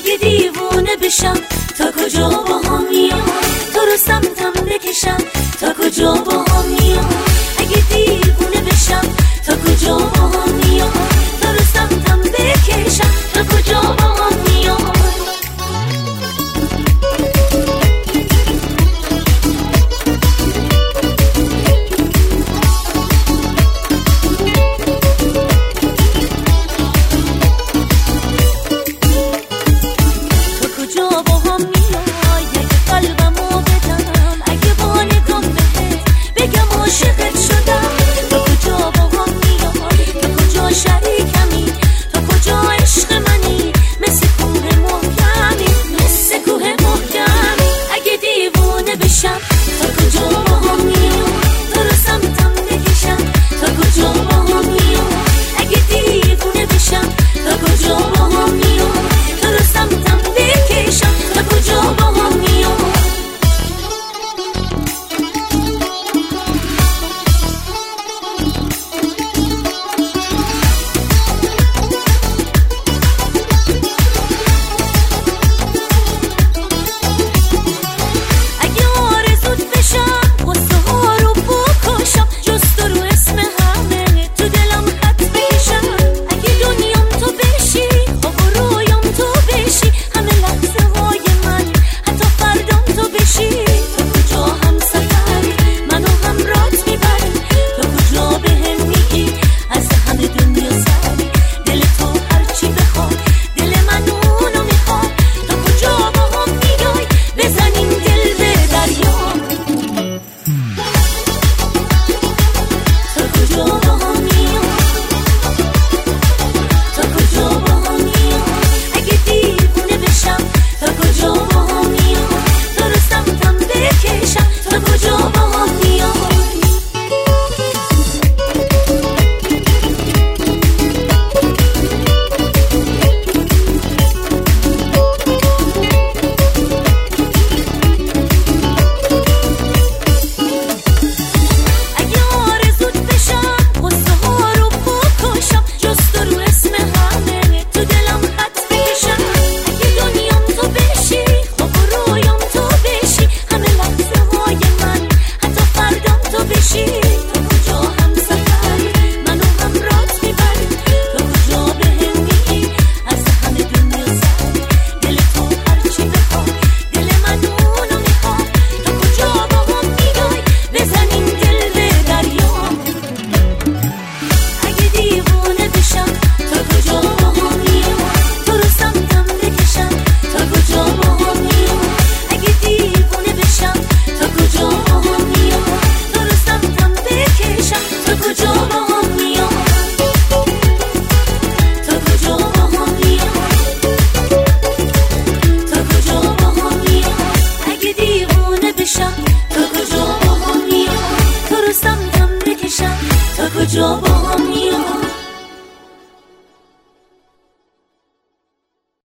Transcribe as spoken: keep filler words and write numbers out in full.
اگه دیوونه بشم تا کجا با هم میام، تو رو سمتم بکشم تا کجا با هم میام. اگه دیوونه بشم تا کجا با هم میام، تو رو سمتم بکشم تا کجا با هم میام. تا کجا با هم